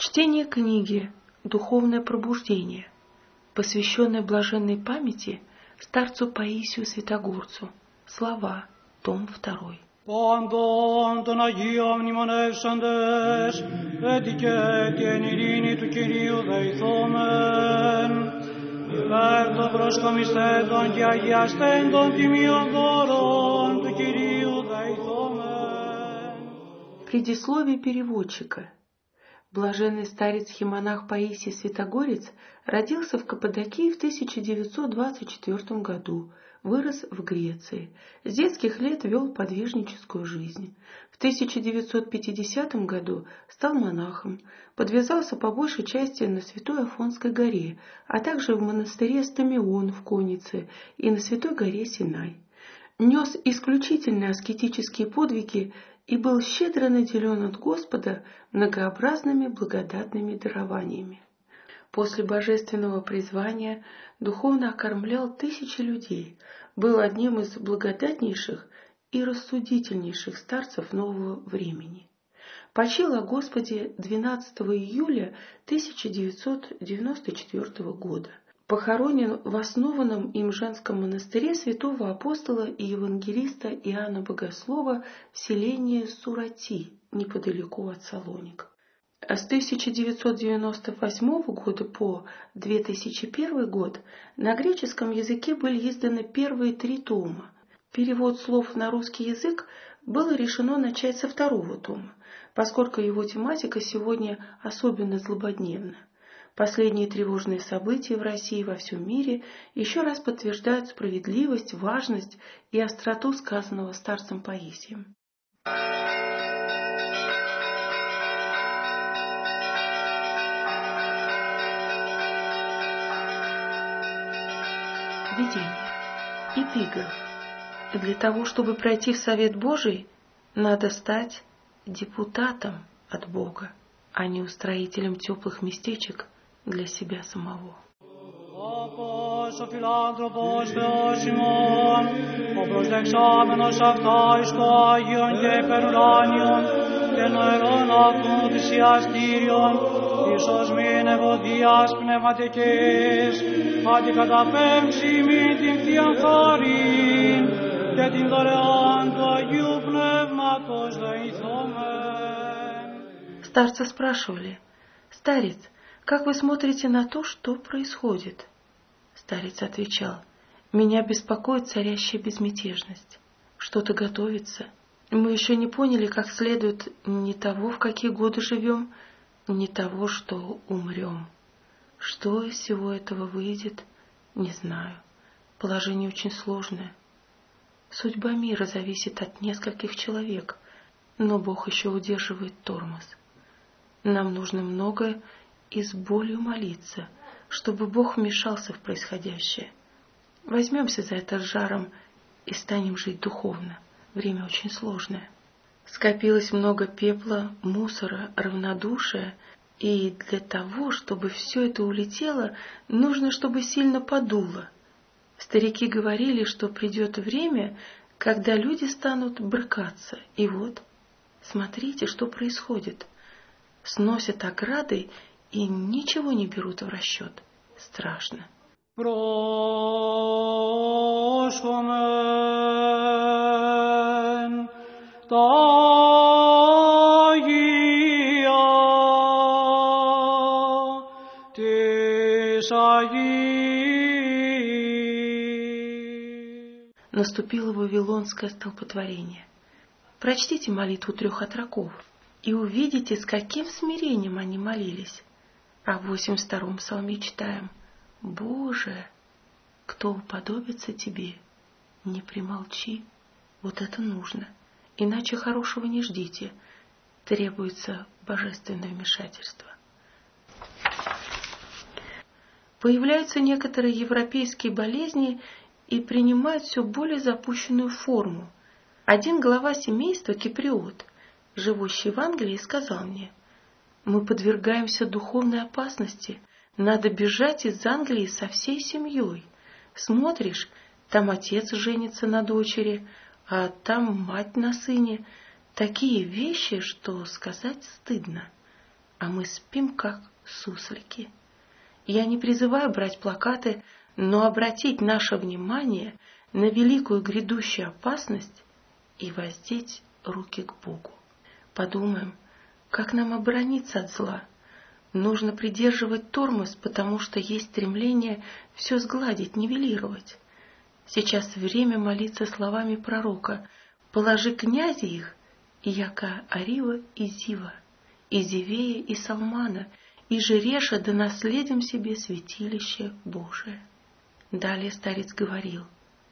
Чтение книги «Духовное пробуждение», посвященной блаженной памяти старцу Паисию Святогорцу. Слова, том 2. Πάντων των Αγίων μνημονεύσαντες, έτυχε και εν ειρήνη του Κυρίου δεηθόμεν, υπέρ των προσκομισθέντων και αγιαστέντων τιμίων δώρων του Κυρίου δεηθόμεν. Предисловие переводчика. Блаженный старец-химонах Паисий Святогорец родился в Каппадокии в 1924 году, вырос в Греции. С детских лет вел подвижническую жизнь. В 1950 году стал монахом, подвязался по большей части на Святой Афонской горе, а также в монастыре Стамион в Коннице и на Святой горе Синай. Нес исключительно аскетические подвиги и был щедро наделен от Господа многообразными благодатными дарованиями. После божественного призвания духовно окормлял тысячи людей, был одним из благодатнейших и рассудительнейших старцев нового времени. Почил о Господе 12 июля 1994 года. Похоронен в основанном им женском монастыре святого апостола и евангелиста Иоанна Богослова в селении Сурати, неподалеку от Салоника. С 1998 года по 2001 год на греческом языке были изданы первые 3 тома. Перевод слов на русский язык было решено начать со 2 тома, поскольку его тематика сегодня особенно злободневна. Последние тревожные события в России и во всем мире еще раз подтверждают справедливость, важность и остроту сказанного старцем Паисием. Видение. Эпиграф. Для того, чтобы пройти в Совет Божий, надо стать депутатом от Бога, а не устроителем теплых местечек для себя самого. Όπως ο φιλάνθρωπος Θεός ημών, ο προσδεξάμενος αυτά εις το Άγιον και υπερουράνιον και νοερών αυτού θυσιαστήριον, ίσως μην ευωδίας πνευματικής, αντικαταπέμψει μην την Θείαν χάριν και την δωρεάν του Αγίου Πνεύματος δεηθόμεν. Старца спрашивали: «Старец, как вы смотрите на то, что происходит?» Старец отвечал: «Меня беспокоит царящая безмятежность. Что-то готовится. Мы еще не поняли, как следует, ни того, в какие годы живем, ни того, что умрем. Что из всего этого выйдет, не знаю. Положение очень сложное. Судьба мира зависит от нескольких человек, но Бог еще удерживает тормоз. Нам нужно многое и с болью молиться, чтобы Бог вмешался в происходящее. Возьмемся за это с жаром и станем жить духовно. Время очень сложное. Скопилось много пепла, мусора, равнодушия, и для того, чтобы все это улетело, нужно, чтобы сильно подуло. Старики говорили, что придет время, когда люди станут брыкаться. И вот, смотрите, что происходит. Сносят ограды и ничего не берут в расчет. Страшно. Πρόσχομεν τα Αγία της Αγίας. Наступило вавилонское столпотворение. Прочтите молитву 3 отроков и увидите, с каким смирением они молились. А в 82-м псалме читаем: «Боже, кто уподобится Тебе, не примолчи». Вот это нужно, иначе хорошего не ждите. Требуется божественное вмешательство. Появляются некоторые европейские болезни и принимают все более запущенную форму. Один глава семейства, киприот, живущий в Англии, сказал мне: «Мы подвергаемся духовной опасности. Надо бежать из Англии со всей семьей. Смотришь, там отец женится на дочери, а там мать на сыне. Такие вещи, что сказать стыдно. а мы спим, как суслики. Я не призываю брать плакаты, но обратить наше внимание на великую грядущую опасность и воздеть руки к Богу. Подумаем, как нам оборониться от зла. Нужно придерживать тормоз, потому что есть стремление все сгладить, нивелировать. Сейчас время молиться словами пророка: «Положи князя их, и яка Арива и Зива, и Зевея и Салмана, и Жереша, да наследим себе святилище Божие». Далее старец говорил: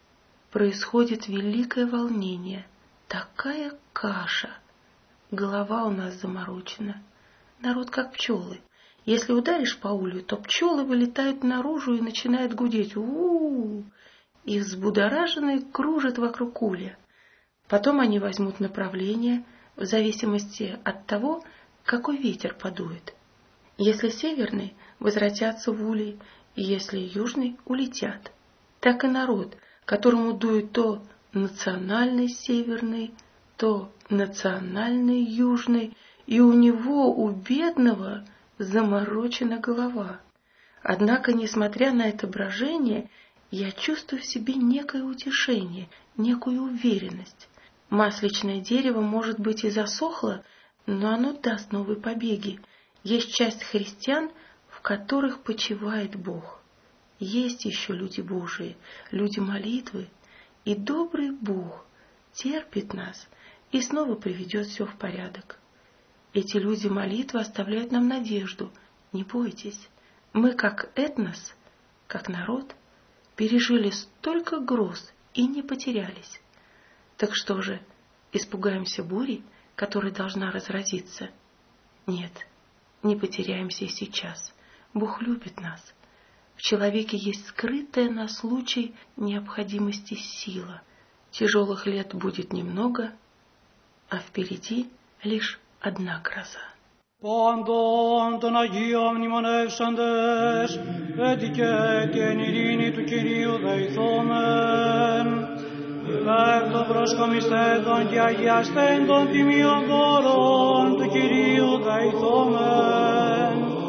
происходит великое волнение, такая каша. Голова у нас заморочена. Народ как пчелы. Если ударишь по улью, то пчелы вылетают наружу и начинают гудеть. У-у-у! И взбудораженные кружат вокруг улья. Потом они возьмут направление в зависимости от того, какой ветер подует. Если северный, возвратятся в улей, и если южный, улетят. Так и народ, которому дует то национальный северный, то национальный южный, и у него, у бедного, заморочена голова. Однако, несмотря на это брожение, я чувствую в себе некое утешение, некую уверенность. Масличное дерево, может быть, и засохло, но оно даст новые побеги. Есть часть христиан, в которых почивает Бог. Есть еще люди Божии, люди молитвы, и добрый Бог терпит нас и снова приведет все в порядок. Эти люди молитвы оставляют нам надежду. Не бойтесь, мы как этнос, как народ, пережили столько гроз и не потерялись. Так что же, испугаемся бури, которая должна разразиться? Нет, не потеряемся и сейчас. Бог любит нас. В человеке есть скрытая на случай необходимости сила. Тяжелых лет будет немного, а впереди лишь одна гроза. Πάντων των Αγίων μνημονεύσαντες, έτυχε και εν ειρήνη του Κυρίου δεηθόμεν, υπέρ των προσκομιστέντων και αγιαστέντων τιμίων δώρων του Κυρίου δεηθόμεν.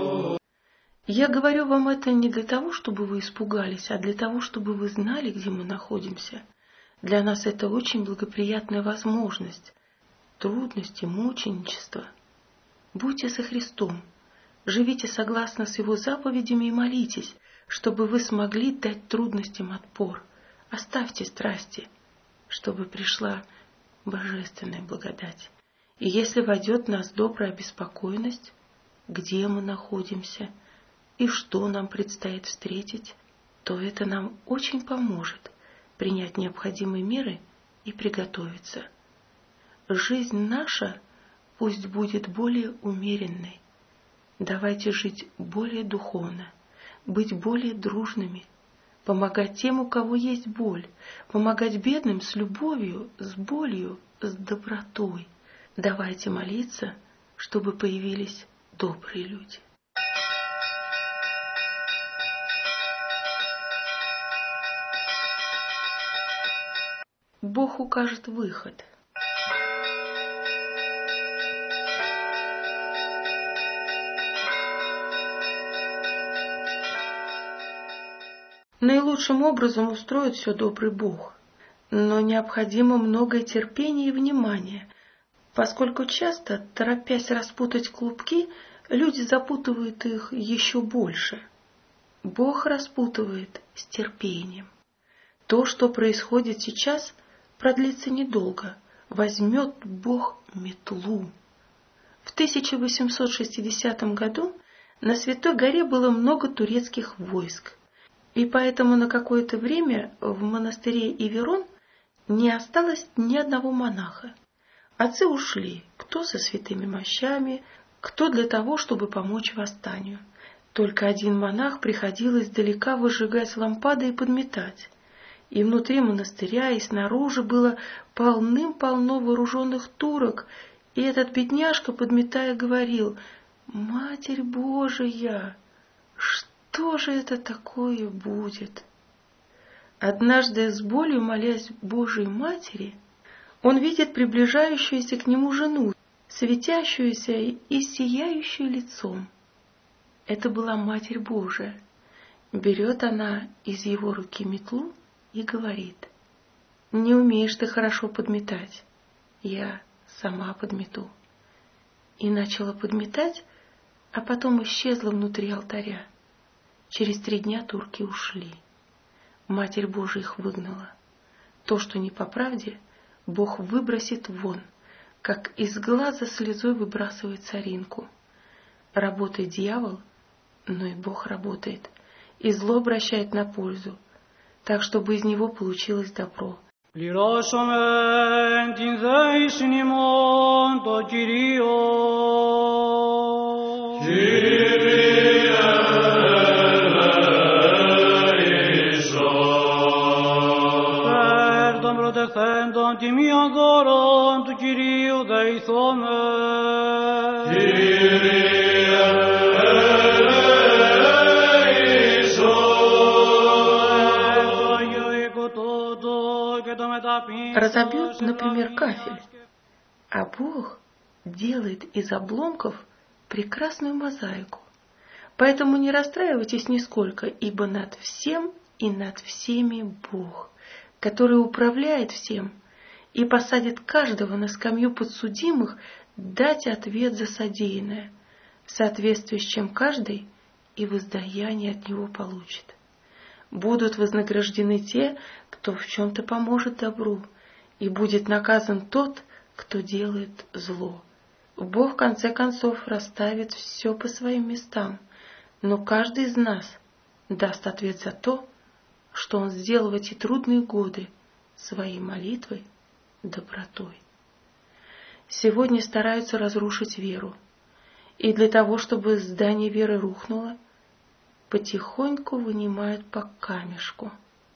Я говорю вам это не для того, чтобы вы испугались, а для того, чтобы вы знали, где мы находимся. Для нас это очень благоприятная возможность. Трудности, мученичество. Будьте со Христом, живите согласно с Его заповедями и молитесь, чтобы вы смогли дать трудностям отпор. Оставьте страсти, чтобы пришла божественная благодать. И если войдет в нас добрая обеспокоенность, где мы находимся и что нам предстоит встретить, то это нам очень поможет принять необходимые меры и приготовиться. Жизнь наша пусть будет более умеренной. Давайте жить более духовно, быть более дружными, помогать тем, у кого есть боль, помогать бедным с любовью, с болью, с добротой. Давайте молиться, чтобы появились добрые люди. Бог укажет выход. Наилучшим образом устроит все добрый Бог, но необходимо многое терпение и внимание, поскольку часто, торопясь распутать клубки, люди запутывают их еще больше. Бог распутывает с терпением. То, что происходит сейчас, продлится недолго. Возьмет Бог метлу. В 1860 году на Святой горе было много турецких войск, и поэтому на какое-то время в монастыре Иверон не осталось ни одного монаха. Отцы ушли, кто со святыми мощами, кто для того, чтобы помочь восстанию. Только один монах приходил издалека выжигать лампады и подметать. И внутри монастыря, и снаружи было полным-полно вооруженных турок, и этот бедняжка, подметая, говорил: «Матерь Божия, что же это такое будет?» Однажды, с болью молясь Божией Матери, он видит приближающуюся к нему жену светящуюся и сияющую лицом. Это была Матерь Божия. Берет она из его руки метлу и говорит: «Не умеешь ты хорошо подметать, я сама подмету». И начала подметать, а потом исчезла внутри алтаря. Через 3 дня турки ушли. Матерь Божия их выгнала. То, что не по правде, Бог выбросит вон, как из глаза слезой выбрасывает соринку. Работает дьявол, но и Бог работает, и зло обращает на пользу, так, чтобы из него получилось добро. Πληρώσομεν την δέησιν ημών το Κυρίο. Κύριε ελέησον. Περ των προτεχθέντων τιμίων δώρων του Κυρίου δεηθόμεν. Κύριε разобьют, например, кафель, а Бог делает из обломков прекрасную мозаику. Поэтому не расстраивайтесь нисколько, ибо над всем и над всеми Бог, который управляет всем и посадит каждого на скамью подсудимых дать ответ за содеянное, в соответствии с чем каждый и воздаяние от него получит. Будут вознаграждены те, кто в чем-то поможет добру, и будет наказан тот, кто делает зло. Бог в конце концов расставит все по своим местам, но каждый из нас даст ответ за то, что он сделал в эти трудные годы своей молитвой, добротой. Сегодня стараются разрушить веру, и для того, чтобы здание веры рухнуло, потихоньку вынимают по камешку.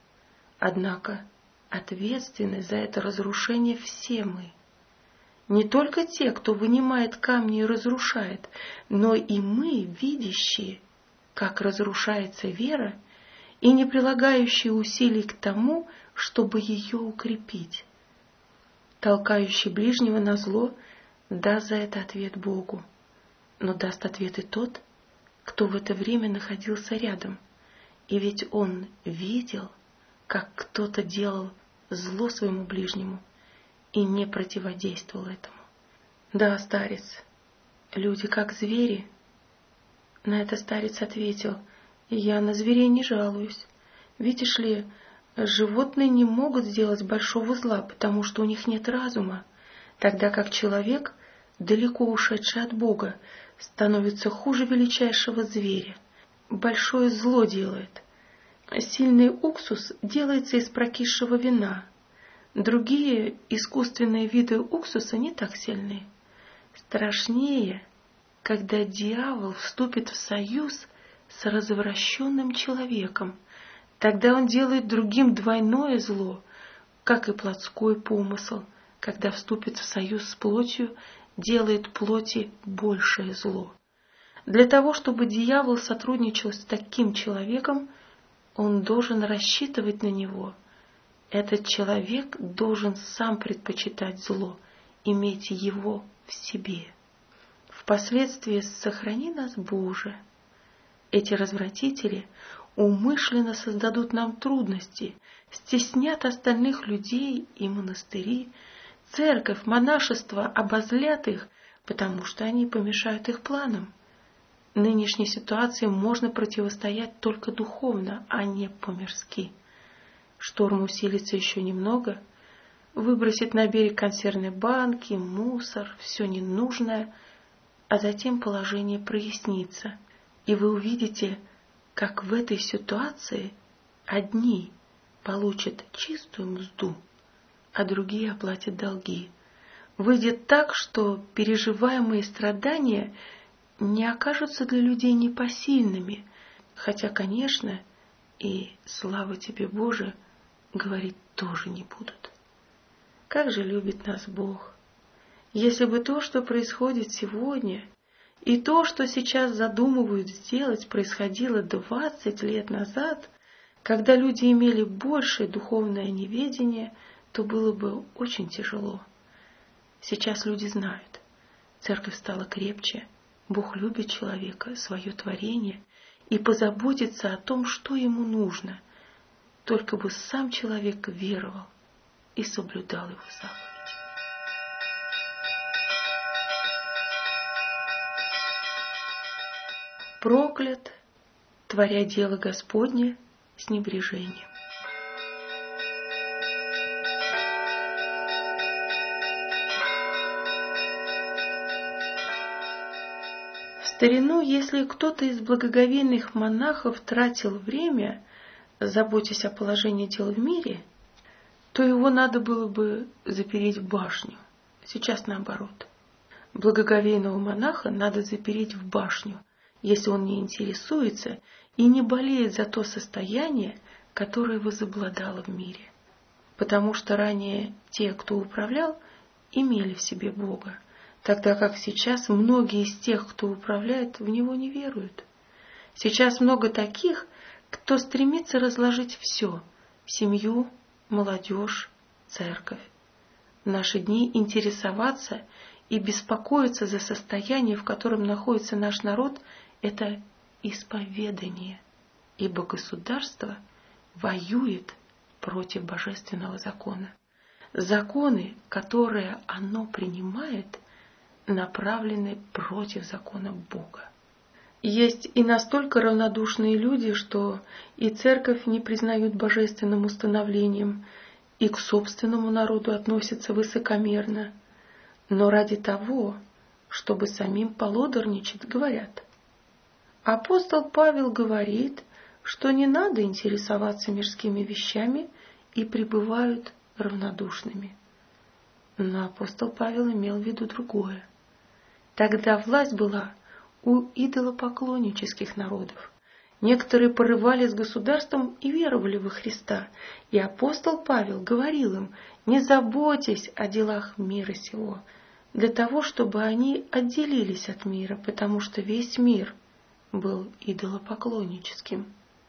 Однако ответственны за это разрушение все мы. Не только те, кто вынимает камни и разрушает, но и мы, видящие, как разрушается вера, и не прилагающие усилий к тому, чтобы ее укрепить. Толкающий ближнего на зло даст за это ответ Богу, но даст ответ и тот, кто в это время находился рядом, и ведь он видел, как кто-то делал зло своему ближнему и не противодействовал этому. Да, старец, люди как звери. На это старец ответил: я на зверей не жалуюсь. Видишь ли, животные не могут сделать большого зла, потому что у них нет разума, тогда как человек, далеко ушедший от Бога, становится хуже величайшего зверя. Большое зло делает. Сильный уксус делается из прокисшего вина. Другие искусственные виды уксуса не так сильны. Страшнее, когда дьявол вступит в союз с развращенным человеком. Тогда он делает другим двойное зло, как и плотской помысл, когда вступит в союз с плотью, делает плоти большее зло. Для того, чтобы дьявол сотрудничал с таким человеком, он должен рассчитывать на него. Этот человек должен сам предпочитать зло, иметь его в себе. Впоследствии сохрани нас, Боже. Эти развратители умышленно создадут нам трудности, стеснят остальных людей и монастыри, церковь, монашество обозлят их, потому что они помешают их планам. Нынешней ситуации можно противостоять только духовно, а не по-мирски. Шторм усилится еще немного, выбросит на берег консервные банки, мусор, все ненужное, а затем положение прояснится, и вы увидите, как в этой ситуации одни получат чистую мзду, а другие оплатят долги. Выйдет так, что переживаемые страдания не окажутся для людей непосильными, хотя, конечно, и слава тебе, Боже, говорить тоже не будут. Как же любит нас Бог! Если бы то, что происходит сегодня, и то, что сейчас задумывают сделать, происходило 20 лет назад, когда люди имели большее духовное неведение, то было бы очень тяжело. Сейчас люди знают, Церковь стала крепче. Бог любит человека, свое творение, и позаботится о том, что ему нужно. Только бы сам человек веровал и соблюдал его заповеди. Проклят, творя дело Господне с небрежением. В старину, если кто-то из благоговейных монахов тратил время, заботясь о положении дел в мире, то его надо было бы запереть в башню. Сейчас наоборот. Благоговейного монаха надо запереть в башню, если он не интересуется и не болеет за то состояние, которое возобладало в мире. Потому что ранее те, кто управлял, имели в себе Бога, тогда как сейчас многие из тех, кто управляет, в Него не веруют. Сейчас много таких, кто стремится разложить все – семью, молодежь, церковь. В наши дни интересоваться и беспокоиться за состояние, в котором находится наш народ – это исповедание, ибо государство воюет против божественного закона. Законы, которые оно принимает, направлены против закона Бога. Есть и настолько равнодушные люди, что и церковь не признают божественным установлением, и к собственному народу относятся высокомерно, но ради того, чтобы самим полодорничать, говорят. Апостол Павел говорит, что не надо интересоваться мирскими вещами, и пребывают равнодушными. Но апостол Павел имел в виду другое. Тогда власть была у идолопоклоннических народов. Некоторые порывали с государством и веровали во Христа, и апостол Павел говорил им: не заботьтесь о делах мира сего, для того, чтобы они отделились от мира, потому что весь мир был идолопоклонническим.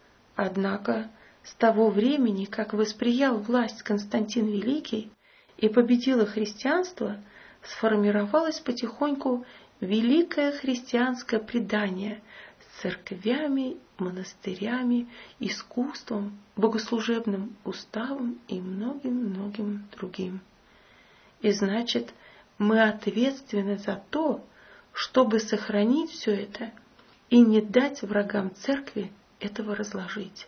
Однако с того времени, как восприял власть Константин Великий и победило христианство, сформировалось потихоньку великое христианское предание с церквями, монастырями, искусством, богослужебным уставом и многим-многим другим. И значит, мы ответственны за то, чтобы сохранить все это и не дать врагам церкви этого разложить.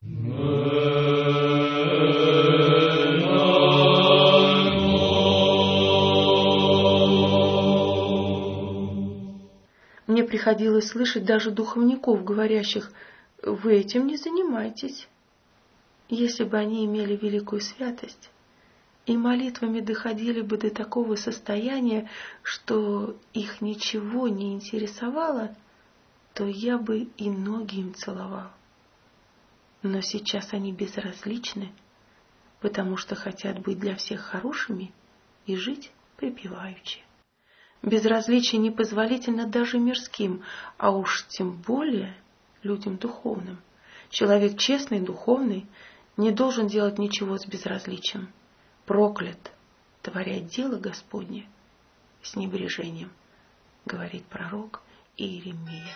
Мне приходилось слышать даже духовников, говорящих: «Вы этим не занимайтесь». Если бы они имели великую святость и молитвами доходили бы до такого состояния, что их ничего не интересовало, то я бы и ноги им целовал. Но сейчас они безразличны, потому что хотят быть для всех хорошими и жить припеваючи. Безразличие непозволительно даже мирским, а уж тем более людям духовным. Человек честный, духовный, не должен делать ничего с безразличием. Проклят, творя дело Господне с небрежением, говорит пророк Иеремия.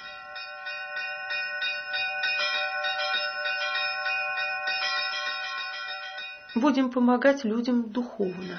Будем помогать людям духовно.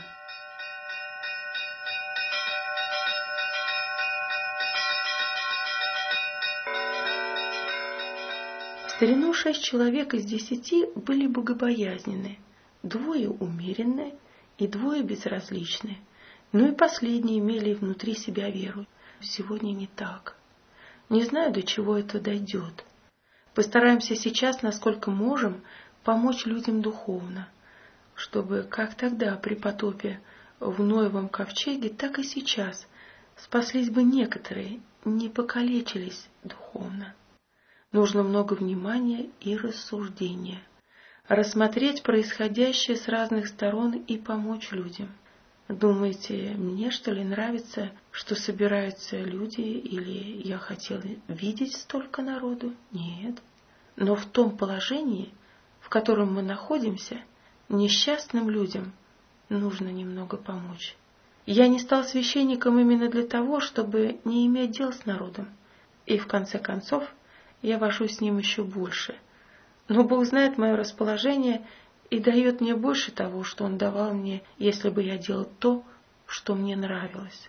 В старину 6 человек из 10 были богобоязненны, 2 умеренны и 2 безразличны. Ну и последние имели внутри себя веру. Сегодня не так. Не знаю, до чего это дойдет. Постараемся сейчас, насколько можем, помочь людям духовно, чтобы как тогда при потопе в Ноевом ковчеге, так и сейчас спаслись бы некоторые, не покалечились духовно. Нужно много внимания и рассуждения, рассмотреть происходящее с разных сторон и помочь людям. Думаете, мне что ли нравится, что собираются люди, или я хотел видеть столько народу? Нет. Но в том положении, в котором мы находимся, несчастным людям нужно немного помочь. Я не стал священником именно для того, чтобы не иметь дел с народом. И в конце концов я вожусь с ним еще больше. Но Бог знает мое расположение и дает мне больше того, что Он давал мне, если бы я делал то, что мне нравилось.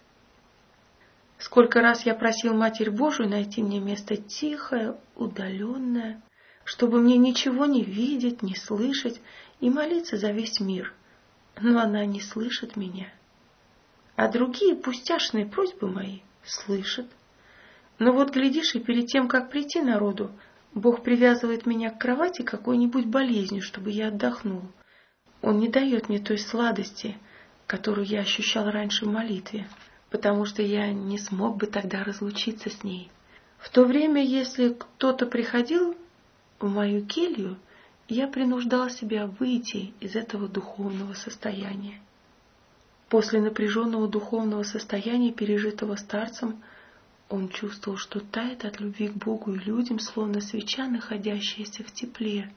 Сколько раз я просил Матерь Божию найти мне место тихое, удаленное, чтобы мне ничего не видеть, не слышать и молиться за весь мир. Но она не слышит меня. А другие пустяшные просьбы мои слышат. Но вот глядишь, и перед тем, как прийти народу, Бог привязывает меня к кровати какой-нибудь болезнью, чтобы я отдохнул. Он не дает мне той сладости, которую я ощущал раньше в молитве, потому что я не смог бы тогда разлучиться с ней. В то время, если кто-то приходил в мою келью, я принуждал себя выйти из этого духовного состояния. После напряженного духовного состояния, пережитого старцем, он чувствовал, что тает от любви к Богу и людям, словно свеча, находящаяся в тепле.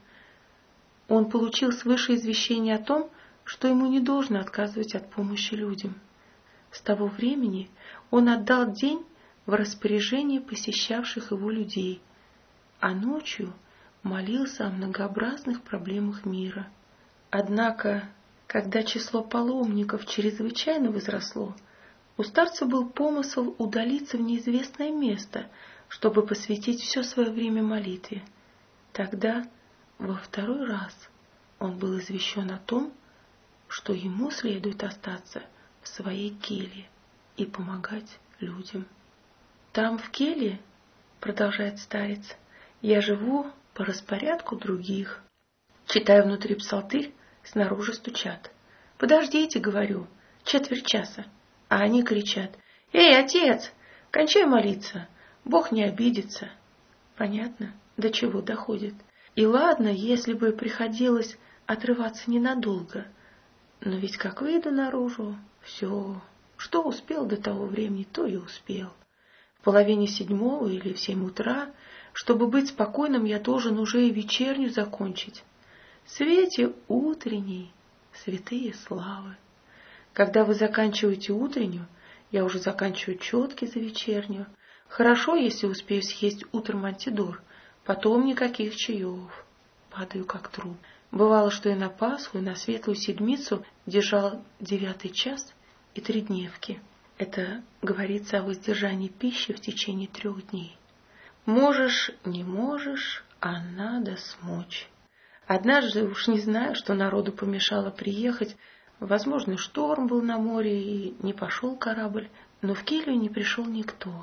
Он получил свыше извещение о том, что ему не должно отказывать от помощи людям. С того времени он отдал день в распоряжение посещавших его людей, а ночью молился о многообразных проблемах мира. Однако, когда число паломников чрезвычайно возросло, у старца был помысл удалиться в неизвестное место, чтобы посвятить все свое время молитве. Тогда, во второй раз, он был извещен о том, что ему следует остаться в своей келье и помогать людям. «Там, в келье, — продолжает старец, — я живу по распорядку других. Читаю внутри псалтырь, снаружи стучат. «Подождите, — говорю, — четверть часа». А они кричат: «Эй, отец, кончай молиться, Бог не обидится». Понятно, до чего доходит. И ладно, если бы приходилось отрываться ненадолго, но ведь как выйду наружу, все, что успел до того времени, то и успел. В половине 7 или в 7 утра, чтобы быть спокойным, я должен уже и вечернюю закончить. В свете утренней, святые славы. Когда вы заканчиваете утреннюю, я уже заканчиваю четки за вечернюю. Хорошо, если успею съесть утром антидор, потом никаких чаев. Падаю как труп. Бывало, что и на Пасху, и на Светлую Седмицу держал 9 час и 3 дневки. Это говорится о воздержании пищи в течение 3 дней. Можешь, не можешь, а надо смочь. Однажды, уж не знаю, что народу помешало приехать, возможно, шторм был на море и не пошел корабль, но в келью не пришел никто.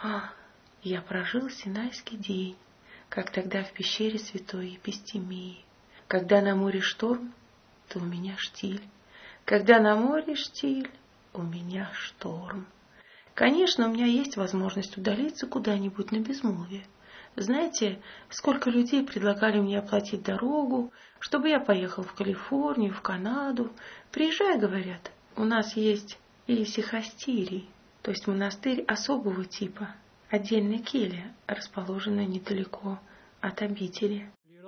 Я прожил Синайский день, как тогда в пещере святой Епистемии. Когда на море шторм, то у меня штиль. Когда на море штиль, у меня шторм. Конечно, у меня есть возможность удалиться куда-нибудь на безмолвие. Знаете, сколько людей предлагали мне оплатить дорогу, чтобы я поехал в Калифорнию, в Канаду. Приезжай, говорят, у нас есть исихастирий, то есть монастырь особого типа, отдельная келья, расположенная недалеко от обители.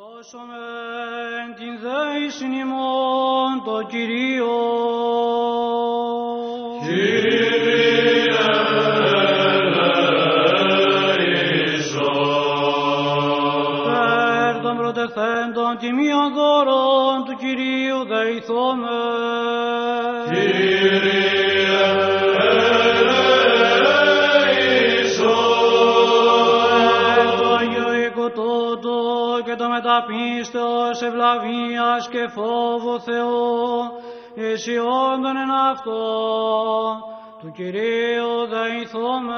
Προτεθέντων τιμίων δώρων του Κυρίου δεηθώμε. Κύριε ελέησον. Το Άγιο οίκο τούτο και το μεταπίστεως ευλαβίας και φόβου Θεού αισιόντων εν αυτό του Κυρίου δεηθώμε.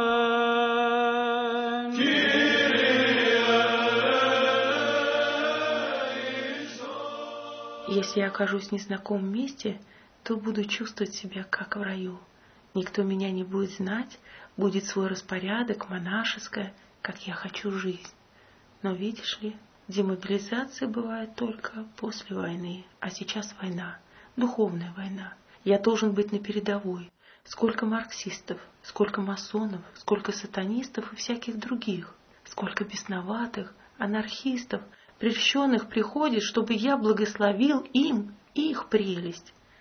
Если я окажусь в незнакомом месте, то буду чувствовать себя как в раю. Никто меня не будет знать, будет свой распорядок, монашеская, как я хочу жизнь. Но видишь ли, демобилизация бывает только после войны, а сейчас война, духовная война. Я должен быть на передовой. Сколько марксистов, сколько масонов, сколько сатанистов и всяких других, сколько бесноватых, анархистов, прельщенных приходит, чтобы я благословил им их прелесть.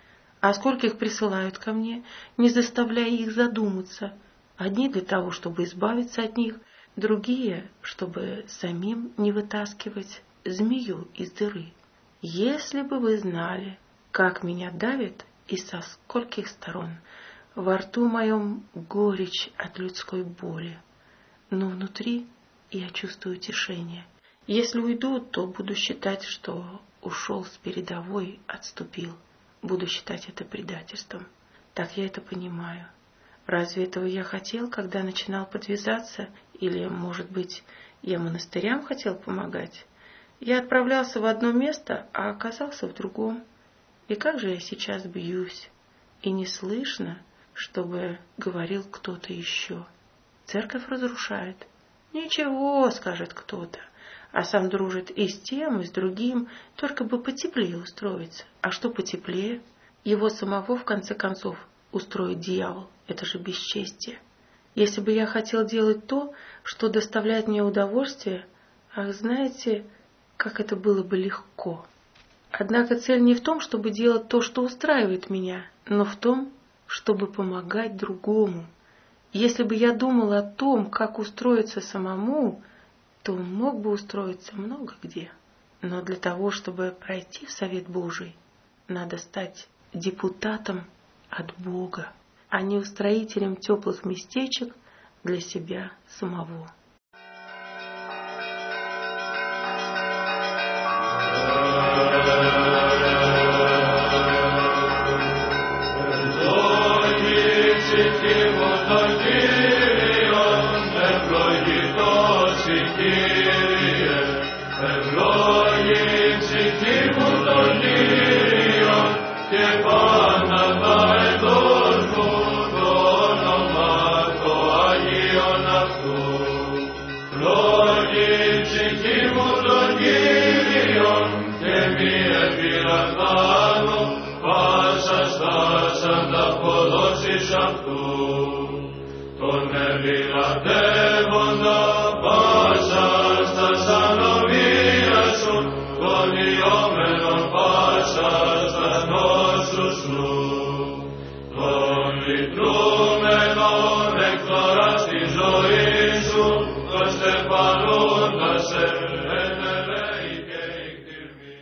А скольких присылают ко мне, не заставляя их задуматься. Одни для того, чтобы избавиться от них, другие, чтобы самим не вытаскивать змею из дыры. Если бы вы знали, как меня давит и со скольких сторон, во рту моем горечь от людской боли, но внутри я чувствую утешение. Если уйду, то буду считать, что ушел с передовой, отступил. Буду считать это предательством. Так я это понимаю. Разве этого я хотел, когда начинал подвязаться? Или, может быть, я монастырям хотел помогать? Я отправлялся в одно место, а оказался в другом. И как же я сейчас бьюсь? И не слышно, чтобы говорил кто-то еще. Церковь разрушает. Ничего, скажет кто-то, а сам дружит и с тем, и с другим, только бы потеплее устроиться. А что потеплее? Его самого, в конце концов, устроит дьявол. Это же бесчестие. Если бы я хотел делать то, что доставляет мне удовольствие, ах, знаете, как это было бы легко. Однако цель не в том, чтобы делать то, что устраивает меня, но в том, чтобы помогать другому. Если бы я думал о том, как устроиться самому, то мог бы устроиться много где. Но для того, чтобы пройти в Совет Божий, надо стать депутатом от Бога, а не устроителем теплых местечек для себя самого. Τον